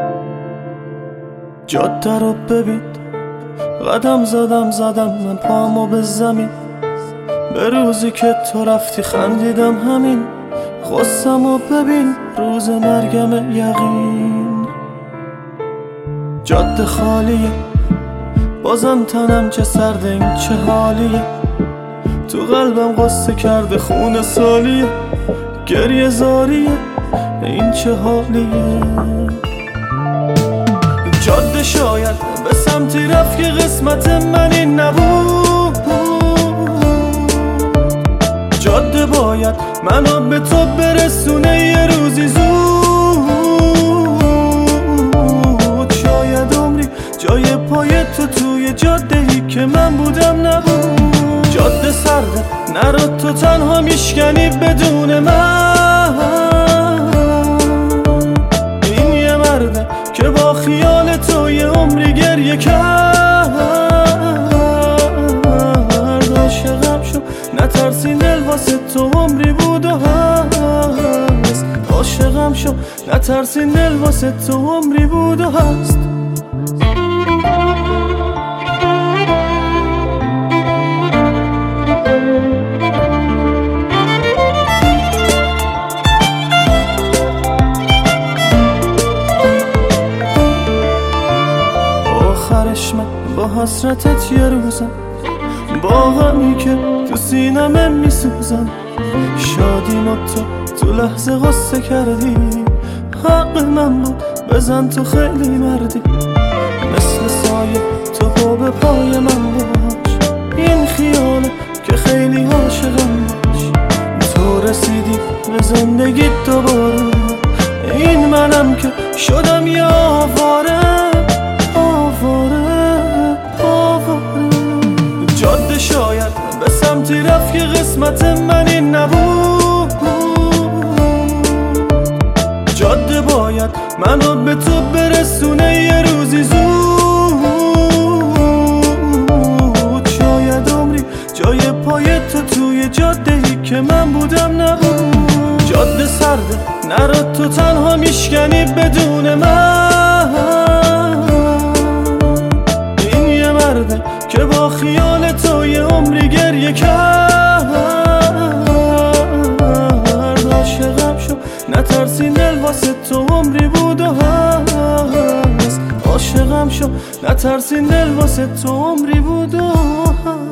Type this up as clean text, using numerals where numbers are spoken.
جاده رو ببین، قدم زدم من پامو به زمین. به روزی که تو رفتی خندیدم همین. غصه‌مو ببین، روز مرگم یقین. جاده خالیه، بازم تنم چه سرده، این چه حالیه. تو قلبم قصه کرده خون سالیه، گریه زاریه، این چه حالیه. جاده شاید به سمتی رفت که قسمت من این نبود. جاده باید منو به تو برسونه یه روزی زود. شاید عمری جای پای تو توی جاده‌ای که من بودم نبود. جاده سرده، نرو تو تنها میشکنی بدون من. این یه مرده که با خیال تو یه عمری گریه کرد. عاشقم شو، نترسی دل واسه تو عمری بود و هست. عاشقم شو، نترسی دل واسه تو عمری بود و هست. آخرش من با حسرتت یه روزم، با غمی که تو سینمه میسوزم. شادیمو تو لحظه غصه کردی، حق من بود بزن تو خیلی مردی. مثل سایه تو پا به پای من باش، این خیاله که خیلی عاشقم باش. تو رسیدی به زندگی دوباره، این منم که شدم یه آواره. جاده شاید به سمتی رفت که قسمت من این نبود. جاده باید منو به تو برسونه یه روزی زود. شاید عمری جای پای تو توی جاده‌ای که من بودم نبود. جاده سرده، نرو تو تنها میشکنی بدون من. این یه مرده که با خیال تو یه عمری گریه کرد. عاشقم شو، نترسی دل واسه تو عمری بود و هست. عاشقم شو، نترسی دل واسه تو عمری بود و هست.